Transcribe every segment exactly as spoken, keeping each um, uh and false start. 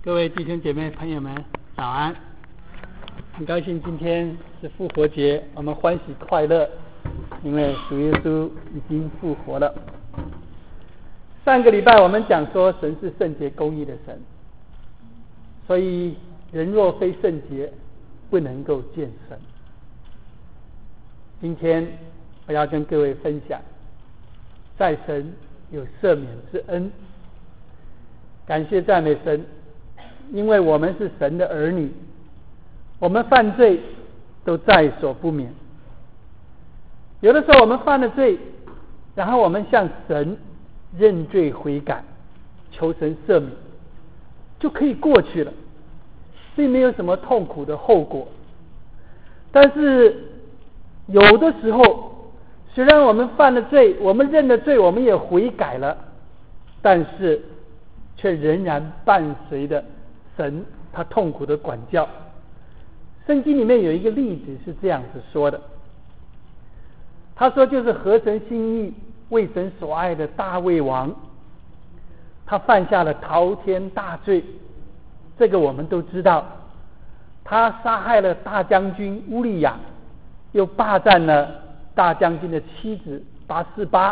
各位弟兄姐妹朋友们早安，很高兴今天是复活节，我们欢喜快乐，因为主耶稣已经复活了。上个礼拜我们讲说神是圣洁公义的神，所以人若非圣洁不能够见神。今天我要跟各位分享，在神有赦免之恩，感谢赞美神，因为我们是神的儿女，我们犯罪都在所不免。有的时候我们犯了罪，然后我们向神认罪悔改，求神赦免，就可以过去了，并没有什么痛苦的后果。但是有的时候，虽然我们犯了罪，我们认了罪，我们也悔改了，但是却仍然伴随着神他痛苦的管教。圣经里面有一个例子是这样子说的，他说就是合神心意为神所爱的大卫王，他犯下了滔天大罪，这个我们都知道，他杀害了大将军乌利亚，又霸占了大将军的妻子拔示巴，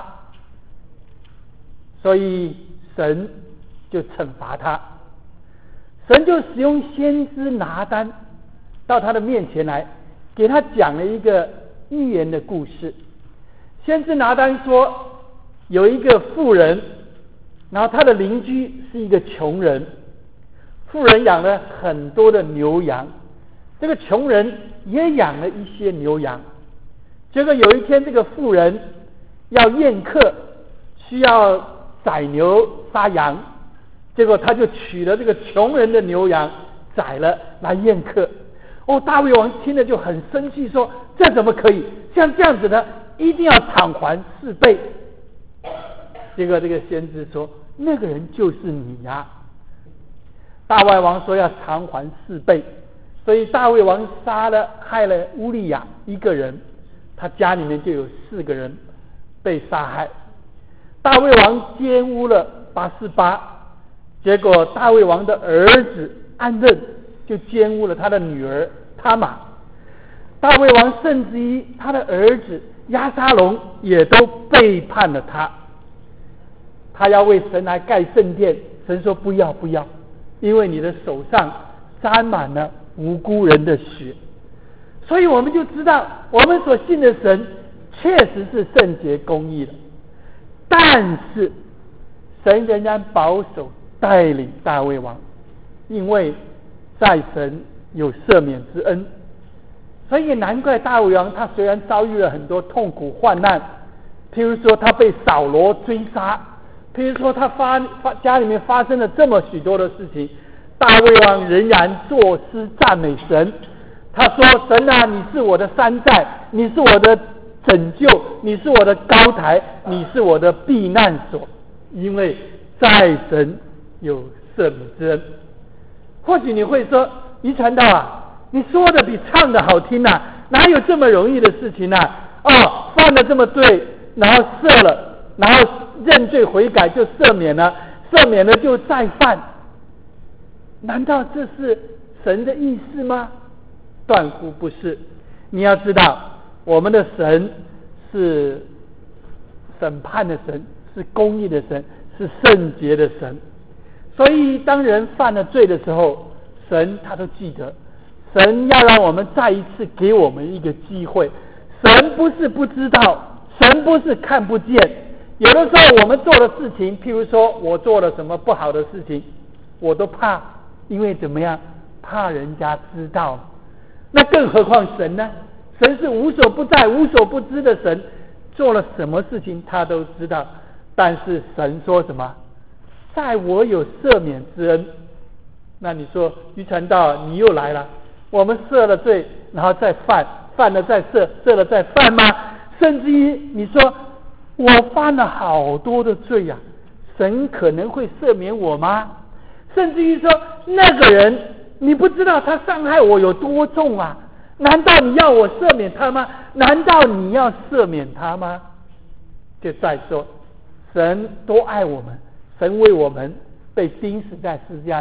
所以神就惩罚他。神就使用先知拿单到他的面前来，给他讲了一个寓言的故事。先知拿单说，有一个妇人，然后他的邻居是一个穷人，妇人养了很多的牛羊，这个穷人也养了一些牛羊。结果有一天，这个妇人要宴客，需要宰牛杀羊，结果他就取了这个穷人的牛羊宰了来宴客。哦，大卫王听了就很生气，说这怎么可以？像这样子的一定要偿还四倍。结果这个先知说，那个人就是你呀、啊。大卫王说要偿还四倍，所以大卫王杀了害了乌利亚一个人，他家里面就有四个人被杀害。大卫王奸污了拔示巴，结果大卫王的儿子暗嫩就奸污了他的女儿他玛。大卫王甚至于他的儿子押沙龙也都背叛了他。他要为神来盖圣殿，神说不要不要，因为你的手上沾满了无辜人的血。所以我们就知道，我们所信的神确实是圣洁公义的，但是神仍然保守带领大卫王，因为在神有赦免之恩。所以难怪大卫王他虽然遭遇了很多痛苦患难，譬如说他被扫罗追杀，譬如说他发发家里面发生了这么许多的事情，大卫王仍然作诗赞美神。他说，神啊，你是我的山寨，你是我的拯救，你是我的高台，你是我的避难所，因为在神有赦免之恩。或许你会说，于传道啊，你说的比唱的好听啊，哪有这么容易的事情啊？哦，犯了这么罪，然后赦了，然后认罪悔改就赦免了，赦免了就再犯，难道这是神的意思吗？断乎不是。你要知道，我们的神是审判的神，是公义的神，是圣洁的神。所以当人犯了罪的时候，神他都记得，神要让我们再一次给我们一个机会。神不是不知道，神不是看不见。有的时候我们做的事情，譬如说我做了什么不好的事情，我都怕，因为怎么样？怕人家知道。那更何况神呢？神是无所不在无所不知的神，做了什么事情他都知道。但是神说什么？在我有赦免之恩。那你说于传道你又来了，我们赦了罪然后再犯，犯了再赦，赦了再犯吗？甚至于你说我犯了好多的罪呀、啊，神可能会赦免我吗？甚至于说那个人你不知道他伤害我有多重啊，难道你要我赦免他吗？难道你要赦免他吗？就再说神多爱我们，神为我们被钉死在十字架上，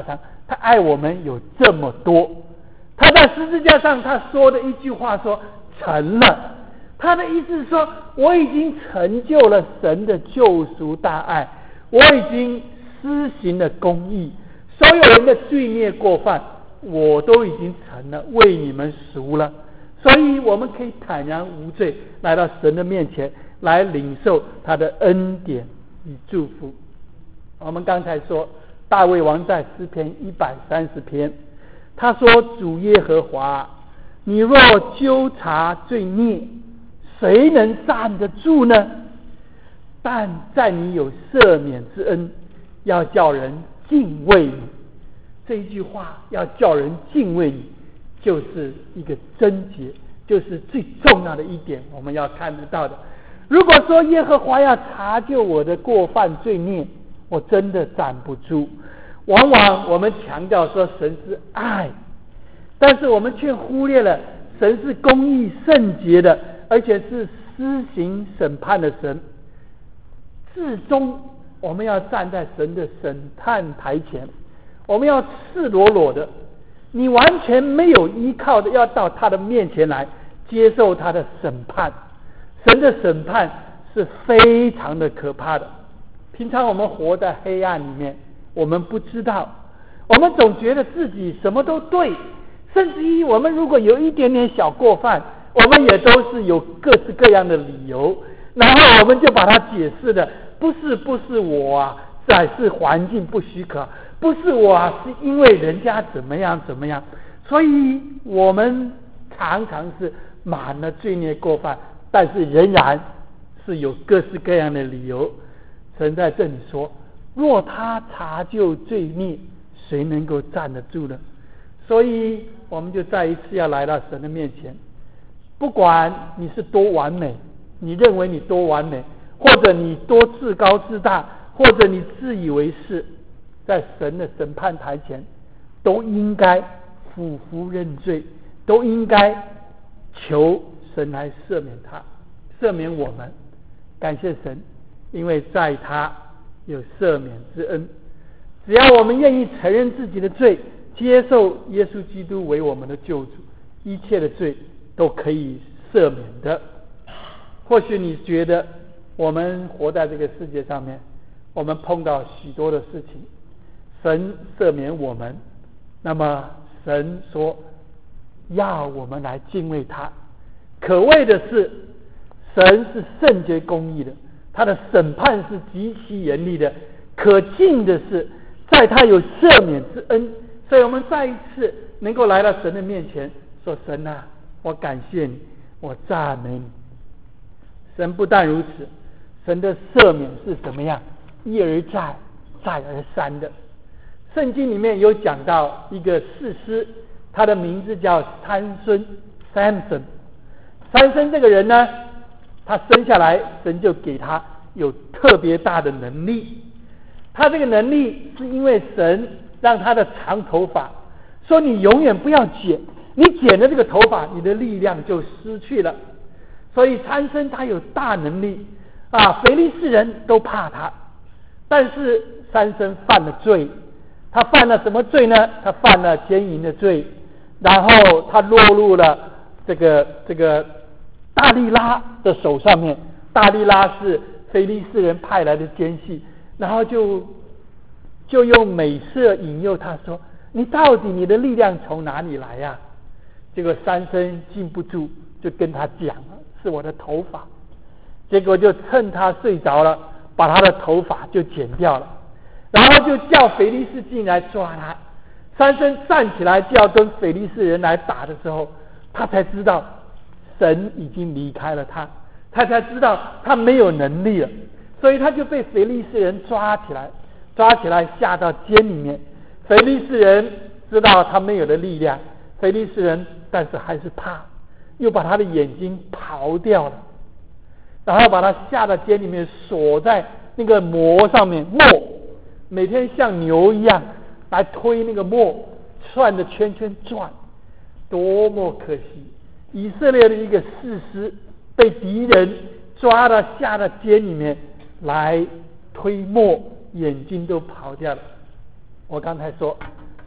他爱我们有这么多。他在十字架上他说的一句话说成了，他的意思是说，我已经成就了神的救赎大爱，我已经施行了公义，所有人的罪孽过犯我都已经成了，为你们赎了。所以我们可以坦然无罪来到神的面前，来领受他的恩典与祝福。我们刚才说大卫王在诗篇一百三十篇，他说，主耶和华，你若纠察罪孽，谁能站得住呢？但在你有赦免之恩，要叫人敬畏你。这一句话要叫人敬畏你，就是一个真节，就是最重要的一点我们要看得到的。如果说耶和华要查究我的过犯罪孽，我真的站不住。往往我们强调说神是爱，但是我们却忽略了神是公义圣洁的，而且是施行审判的神。至终我们要站在神的审判台前，我们要赤裸裸的，你完全没有依靠的，要到他的面前来接受他的审判。神的审判是非常的可怕的。平常我们活在黑暗里面，我们不知道，我们总觉得自己什么都对，甚至于我们如果有一点点小过犯，我们也都是有各式各样的理由，然后我们就把它解释的不是不是我啊，乃是环境不许可，不是我啊，是因为人家怎么样怎么样。所以我们常常是满了罪孽过犯，但是仍然是有各式各样的理由。神在这里说，若他查究罪孽，谁能够站得住呢？所以我们就再一次要来到神的面前，不管你是多完美，你认为你多完美，或者你多自高自大，或者你自以为是，在神的审判台前都应该俯伏认罪，都应该求神来赦免他，赦免我们。感谢神，因为在他有赦免之恩。只要我们愿意承认自己的罪，接受耶稣基督为我们的救主，一切的罪都可以赦免的。或许你觉得我们活在这个世界上面，我们碰到许多的事情，神赦免我们，那么神说要我们来敬畏他。可谓的是，神是圣洁公义的，他的审判是极其严厉的。可敬的是，在他有赦免之恩，所以我们再一次能够来到神的面前，说神啊，我感谢你，我赞美你。神不但如此，神的赦免是怎么样？一而再，再而三的。圣经里面有讲到一个士师，他的名字叫参孙 Samson。 参孙这个人呢，他生下来神就给他有特别大的能力。他这个能力是因为神让他的长头发，说你永远不要剪，你剪了这个头发，你的力量就失去了。所以参孙他有大能力啊，非利士人都怕他。但是参孙犯了罪，他犯了什么罪呢？他犯了奸淫的罪，然后他落入了这个这个大利拉的手上面。大利拉是非利士人派来的奸细，然后就就用美色引诱他说，你到底你的力量从哪里来呀、啊？结果参孙禁不住，就跟他讲了，是我的头发。结果就趁他睡着了，把他的头发就剪掉了，然后就叫非利士进来抓他。参孙站起来就要跟非利士人来打的时候，他才知道神已经离开了他，他才知道他没有能力了，所以他就被非利士人抓起来，抓起来下到监里面。非利士人知道他没有了力量，非利士人但是还是怕，又把他的眼睛刨掉了，然后把他下到监里面，锁在那个磨上面，磨每天像牛一样来推那个磨，转着圈圈转，多么可惜！以色列的一个士师被敌人抓到下到监里面来推磨，眼睛都跑掉了。我刚才说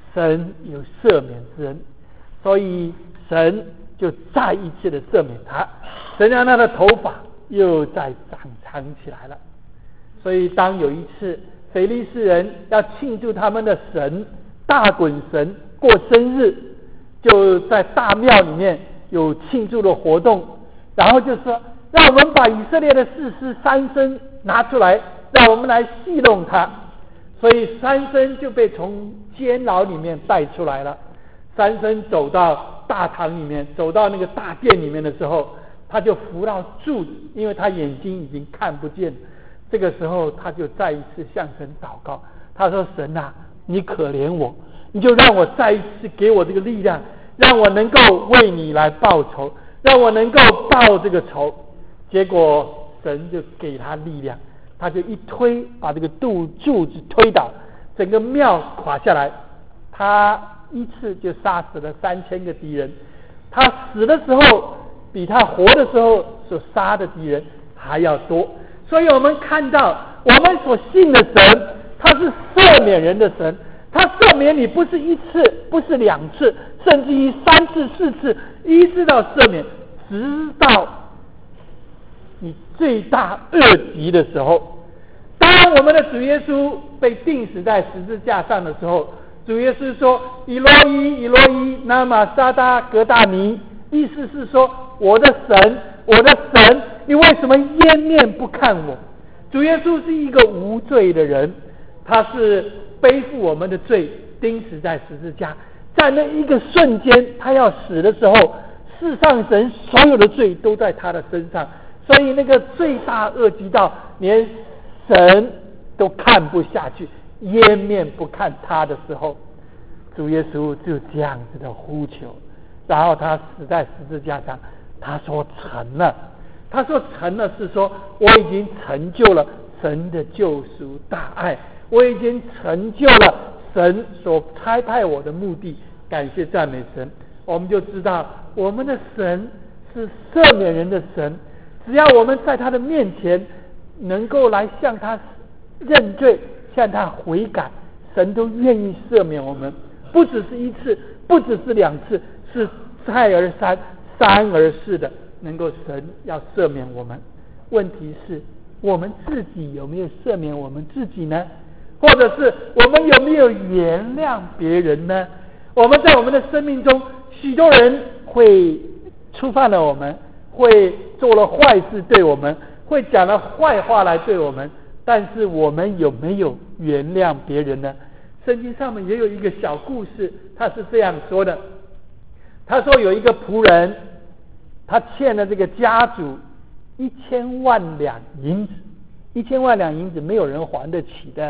神有赦免之恩，所以神就再一次的赦免他，神让他的头发又再长长起来了。所以当有一次非利士人要庆祝他们的神大滚神过生日，就在大庙里面有庆祝的活动，然后就说让我们把以色列的士师三牲拿出来，让我们来戏弄他。所以三牲就被从监牢里面带出来了。三牲走到大堂里面，走到那个大殿里面的时候，他就扶到柱子，因为他眼睛已经看不见。这个时候他就再一次向神祷告，他说神啊，你可怜我，你就让我再一次给我这个力量，让我能够为你来报仇，让我能够报这个仇。结果神就给他力量，他就一推，把这个柱柱子推倒，整个庙垮下来。他一次就杀死了三千个敌人，他死的时候比他活的时候所杀的敌人还要多。所以我们看到我们所信的神，他是赦免人的神，他赦免你不是一次，不是两次，甚至于三次四次，一直到赦免，直到你罪大恶极的时候。当我们的主耶稣被钉死在十字架上的时候，主耶稣说以罗伊以罗伊那玛撒达格大尼，意思是说我的神我的神，你为什么掩面不看我？主耶稣是一个无罪的人，他是背负我们的罪钉死在十字架，在那一个瞬间他要死的时候，世上神所有的罪都在他的身上，所以那个罪大恶极到连神都看不下去，掩面不看他的时候，主耶稣就这样子的呼求，然后他死在十字架上，他说成了。他说成了是说我已经成就了神的救赎大爱，我已经成就了神所差派我的目的。感谢赞美神，我们就知道我们的神是赦免人的神，只要我们在他的面前能够来向他认罪，向他悔改，神都愿意赦免我们，不只是一次，不只是两次，是再而三，三而四的能够神要赦免我们。问题是我们自己有没有赦免我们自己呢？或者是我们有没有原谅别人呢？我们在我们的生命中，许多人会触犯了我们，会做了坏事对我们，会讲了坏话来对我们，但是我们有没有原谅别人呢？圣经上面也有一个小故事，他是这样说的，他说有一个仆人，他欠了这个家主一千万两银子，一千万两银子没有人还得起的，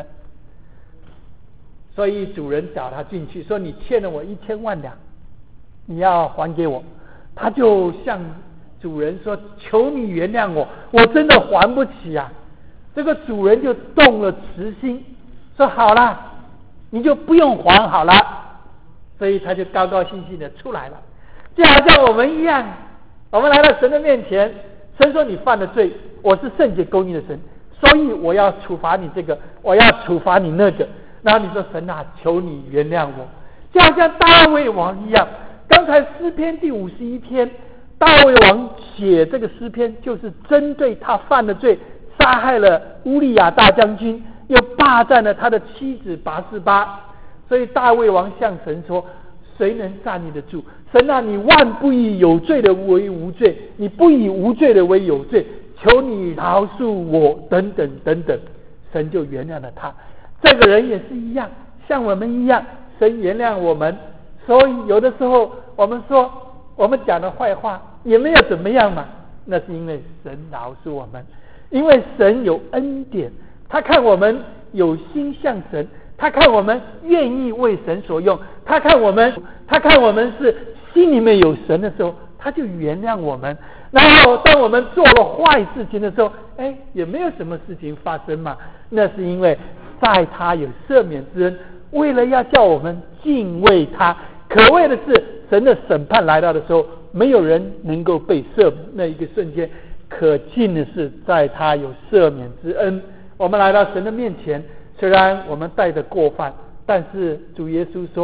所以主人找他进去说，你欠了我一千万两，你要还给我。他就向主人说，求你原谅我，我真的还不起啊。这个主人就动了慈心，说好啦，你就不用还好了。所以他就高高兴兴的出来了，就好像我们一样，我们来到神的面前，神说你犯了罪，我是圣洁公义的神，所以我要处罚你这个，我要处罚你那个。然后你说神啊，求你原谅我，就好像大卫王一样。刚才诗篇第五十一篇，大卫王写这个诗篇就是针对他犯了罪，杀害了乌利亚大将军，又霸占了他的妻子拔示巴。所以大卫王向神说，谁能站立得住？神啊，你万不以有罪的为无罪，你不以无罪的为有罪，求你饶恕我，等等等等。神就原谅了他。这个人也是一样，像我们一样，神原谅我们。所以有的时候我们说我们讲的坏话也没有怎么样嘛，那是因为神饶恕我们，因为神有恩典，他看我们有心向神，他看我们愿意为神所用，他看我们他看我们是心里面有神的时候，他就原谅我们。然后当我们做了坏事情的时候，哎，也没有什么事情发生嘛，那是因为在他有赦免之恩，为了要叫我们敬畏他。可谓的是神的审判来到的时候，没有人能够被赦免，那一个瞬间可敬的是在他有赦免之恩。我们来到神的面前，虽然我们带着过犯，但是主耶稣说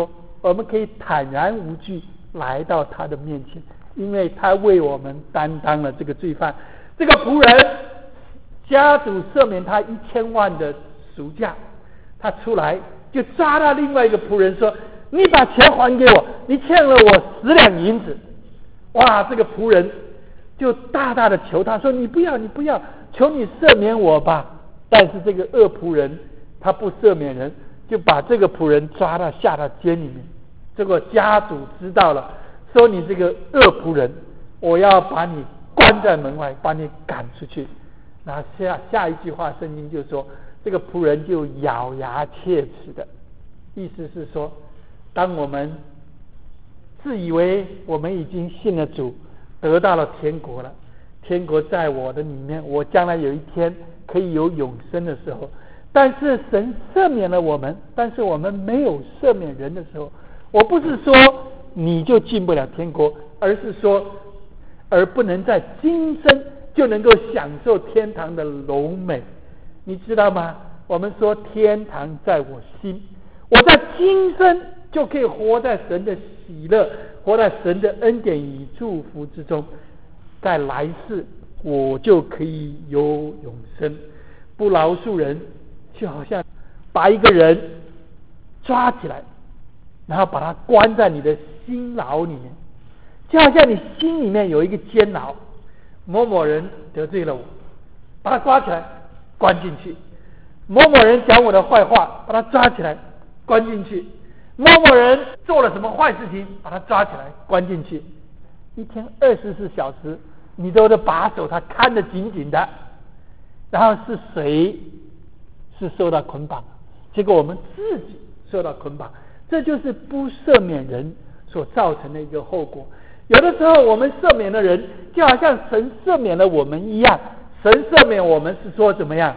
我们可以坦然无惧来到他的面前，因为他为我们担当了这个罪犯。这个仆人家主赦免他一千万的赎价，他出来就抓到另外一个仆人说，你把钱还给我，你欠了我十两银子。哇，这个仆人就大大的求他说，你不要你不要，求你赦免我吧。但是这个恶仆人他不赦免人，就把这个仆人抓到下到监里面。结果家主知道了，说你这个恶仆人，我要把你关在门外，把你赶出去。然后下下一句话圣经就说，这个仆人就咬牙切齿的，意思是说，当我们自以为我们已经信了主，得到了天国了，天国在我的里面，我将来有一天可以有永生的时候，但是神赦免了我们，但是我们没有赦免人的时候，我不是说你就进不了天国，而是说而不能在今生就能够享受天堂的荣美。你知道吗？我们说天堂在我心，我在今生就可以活在神的喜乐，活在神的恩典与祝福之中，在来世我就可以有永生。不饶恕人，就好像把一个人抓起来，然后把他关在你的心牢里面，就好像你心里面有一个监牢，某某人得罪了我，把他抓起来关进去；某某人讲我的坏话，把他抓起来关进去；某某人做了什么坏事情，把他抓起来关进去。一天二十四小时你都得把守他，看得紧紧的。然后是谁是受到捆绑？结果我们自己受到捆绑，这就是不赦免人所造成的一个后果。有的时候我们赦免了人，就好像神赦免了我们一样。神赦免我们是说怎么样？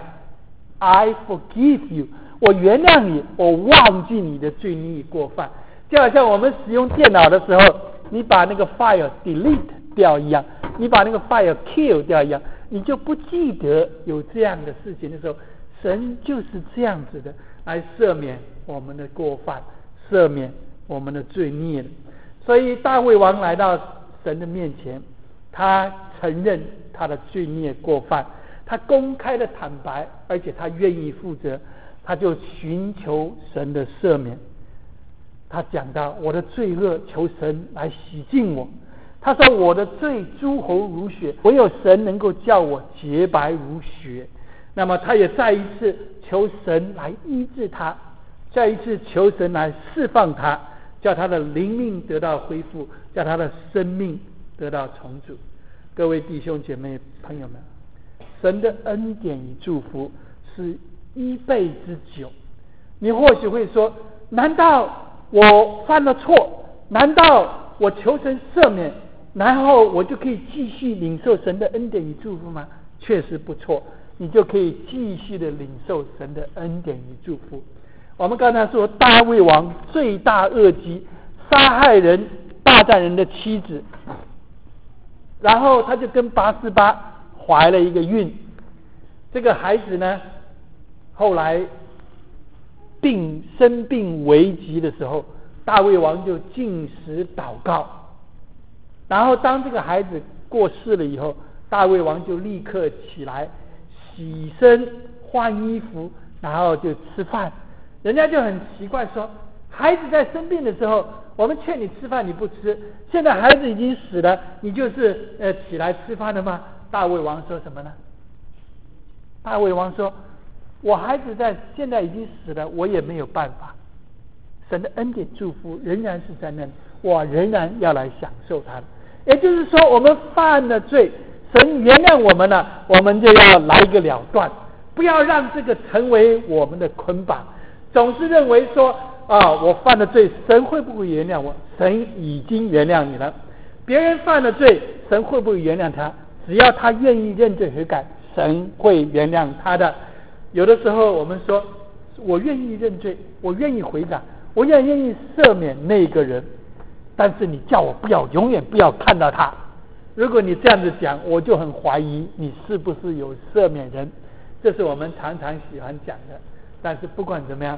I forgive you， 我原谅你，我忘记你的罪孽过犯。就好像我们使用电脑的时候，你把那个 file delete 掉一样，你把那个 file kill 掉一样，你就不记得有这样的事情的时候，神就是这样子的来赦免我们的过犯，赦免我们的罪孽的。所以大卫王来到神的面前，他承认他的罪孽过犯，他公开的坦白，而且他愿意负责，他就寻求神的赦免。他讲到，我的罪恶求神来洗净我。他说，我的罪诸侯如雪，唯有神能够叫我洁白如雪。那么他也再一次求神来医治他，再一次求神来释放他，叫他的灵命得到恢复，叫他的生命得到重组。各位弟兄姐妹朋友们，神的恩典与祝福是一倍之久。你或许会说，难道我犯了错？难道我求神赦免，然后我就可以继续领受神的恩典与祝福吗？确实不错，你就可以继续的领受神的恩典与祝福。我们刚才说，大卫王罪大恶极，杀害人、霸占人的妻子，然后他就跟拔示巴怀了一个孕。这个孩子呢，后来病生病危急的时候，大卫王就禁食祷告。然后当这个孩子过世了以后，大卫王就立刻起来洗身换衣服，然后就吃饭。人家就很奇怪说，孩子在生病的时候，我们劝你吃饭你不吃，现在孩子已经死了，你就是呃起来吃饭了吗？大卫王说什么呢？大卫王说，我孩子在现在已经死了，我也没有办法，神的恩典祝福仍然是在那里，我仍然要来享受它的。也就是说，我们犯了罪，神原谅我们了，我们就要来一个了断，不要让这个成为我们的捆绑。总是认为说啊，我犯了罪，神会不会原谅我？神已经原谅你了。别人犯了罪，神会不会原谅他？只要他愿意认罪悔改，神会原谅他的。有的时候我们说，我愿意认罪，我愿意悔改，我也愿意赦免那个人，但是你叫我不要，永远不要看到他。如果你这样子讲，我就很怀疑你是不是有赦免人。这是我们常常喜欢讲的。但是不管怎么样，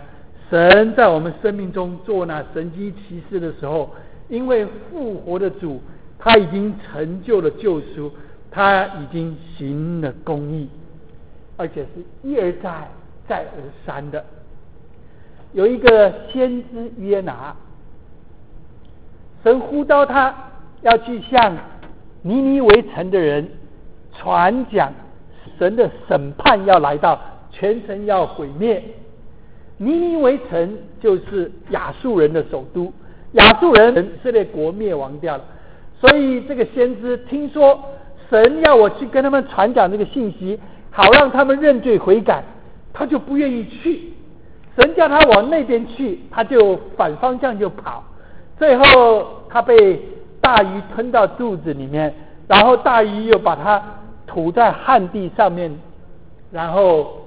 神在我们生命中做那神迹奇事的时候，因为复活的主他已经成就了救赎，他已经行了公义，而且是一而再再而三的。有一个先知约拿，神呼召他要去向尼尼微城的人传讲神的审判要来到，全城要毁灭。尼尼微城就是亚述人的首都，亚述人以色列国灭亡掉了，所以这个先知听说神要我去跟他们传讲这个信息，好让他们认罪悔改，他就不愿意去。神叫他往那边去，他就反方向就跑，最后他被大鱼吞到肚子里面，然后大鱼又把他吐在旱地上面，然后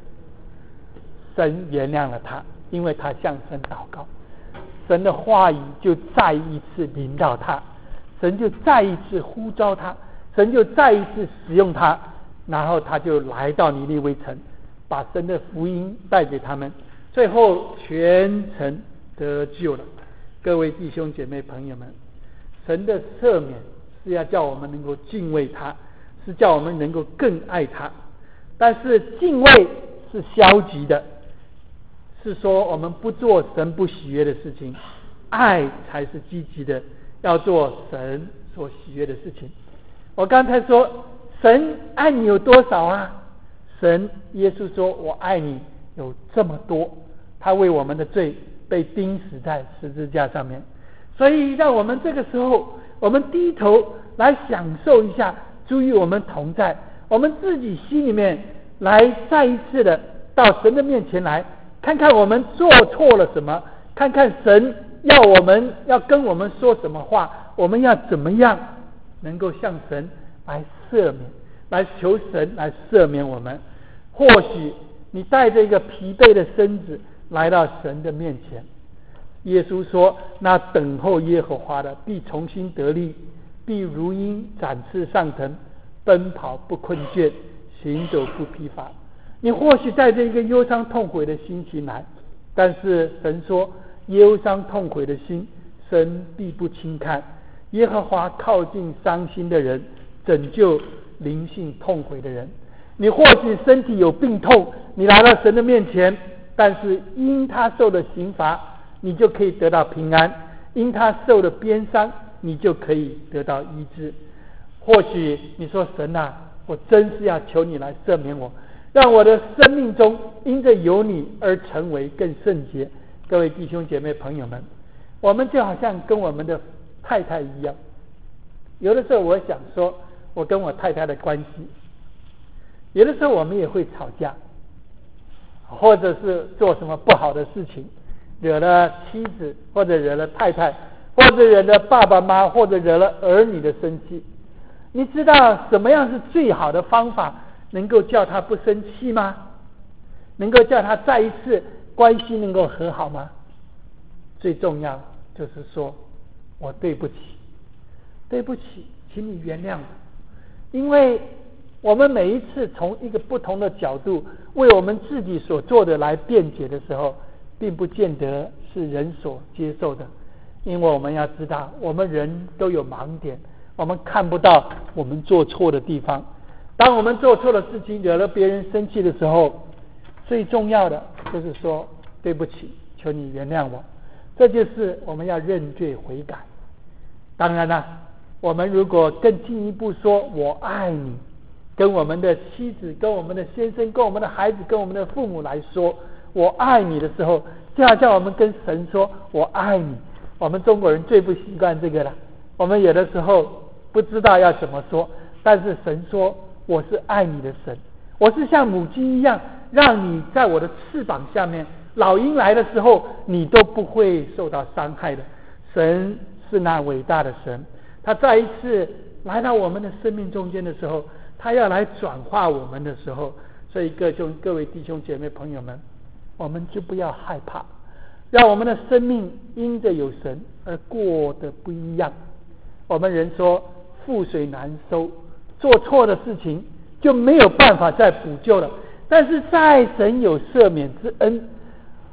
神原谅了他，因为他向神祷告，神的话语就再一次临到他，神就再一次呼召他，神就再一次使用他，然后他就来到尼尼微城，把神的福音带给他们，最后全城得救了。各位弟兄姐妹朋友们，神的赦免是要叫我们能够敬畏他，是叫我们能够更爱他。但是敬畏是消极的，是说我们不做神不喜悦的事情，爱才是积极的，要做神所喜悦的事情。我刚才说神爱你有多少啊？神耶稣说我爱你有这么多，他为我们的罪被钉死在十字架上面。所以让我们这个时候我们低头来享受一下主与我们同在，我们自己心里面来再一次的到神的面前来，看看我们做错了什么，看看神要我们要跟我们说什么话，我们要怎么样能够向神来赦免，来求神来赦免我们。或许你带着一个疲惫的身子来到神的面前，耶稣说那等候耶和华的必重新得力，必如鹰展翅上腾，奔跑不困倦，行走不疲乏。你或许带着一个忧伤痛悔的心情来，但是神说忧伤痛悔的心神必不轻看，耶和华靠近伤心的人，拯救灵性痛悔的人。你或许身体有病痛，你来到神的面前，但是因他受的刑罚你就可以得到平安，因他受的鞭伤你就可以得到医治。或许你说神啊，我真是要求你来赦免我，让我的生命中因着有你而成为更圣洁。各位弟兄姐妹朋友们，我们就好像跟我们的太太一样，有的时候我想说我跟我太太的关系，有的时候我们也会吵架，或者是做什么不好的事情，惹了妻子，或者惹了太太，或者惹了爸爸妈妈，或者惹了儿女的生气。你知道什么样是最好的方法能够叫他不生气吗？能够叫他再一次关系能够和好吗？最重要就是说我对不起，对不起，请你原谅我。因为我们每一次从一个不同的角度为我们自己所做的来辩解的时候，并不见得是人所接受的。因为我们要知道我们人都有盲点，我们看不到我们做错的地方。当我们做错的事情惹了别人生气的时候，最重要的就是说对不起，求你原谅我。这就是我们要认罪悔改。当然了，我们如果更进一步说我爱你，跟我们的妻子，跟我们的先生，跟我们的孩子，跟我们的父母来说我爱你的时候，就好像我们跟神说我爱你。我们中国人最不习惯这个了，我们有的时候不知道要怎么说，但是神说我是爱你的神，我是像母鸡一样让你在我的翅膀下面，老鹰来的时候你都不会受到伤害的。神是那伟大的神，他再一次来到我们的生命中间的时候，他要来转化我们的时候，所以各兄各位弟兄姐妹朋友们，我们就不要害怕，让我们的生命因着有神而过得不一样。我们人说覆水难收，做错的事情就没有办法再补救了，但是在神有赦免之恩，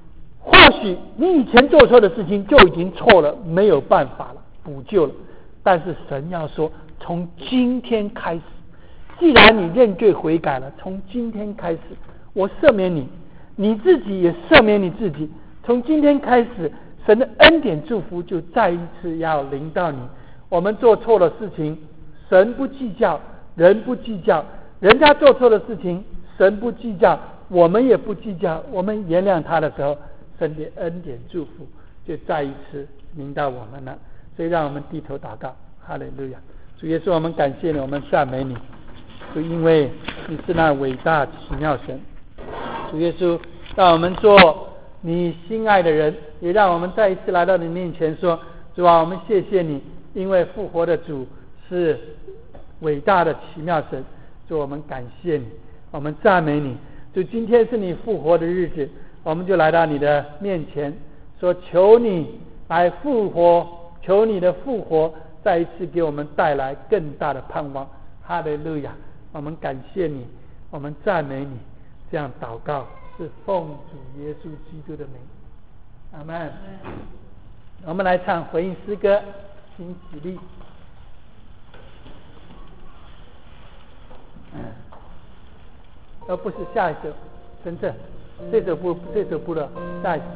或许你以前做错的事情就已经错了，没有办法了，补救了。但是神要说，从今天开始，既然你认罪悔改了，从今天开始，我赦免你，你自己也赦免你自己。从今天开始，神的恩典祝福就再一次要临到你。我们做错了事情，神不计较，人不计较，人家做错的事情，神不计较，我们也不计较。我们原谅他的时候，神的恩典祝福就再一次临到我们了。所以让我们低头祷告。哈利路亚！主耶稣，我们感谢你，我们赞美你，就因为你是那伟大奇妙神。主耶稣，让我们做你心爱的人，也让我们再一次来到你面前说，主啊，我们谢谢你，因为复活的主是伟大的奇妙神。主，我们感谢你，我们赞美你。就今天是你复活的日子，我们就来到你的面前说，求你来复活，求你的复活再一次给我们带来更大的盼望。哈利路亚！我们感谢你，我们赞美你。这样祷告是奉主耶稣基督的名，阿们。我们来唱回应诗歌，请起立。而不是下一首，真正这首不这首不了，下一首。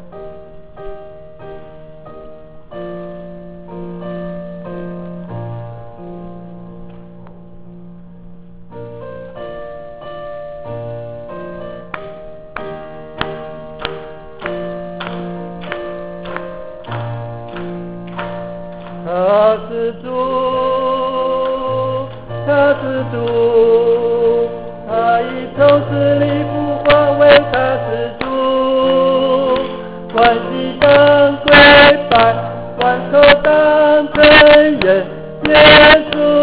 他是主，他是主，他以从死里复活为他是主，万膝当跪拜，万口当承认，耶稣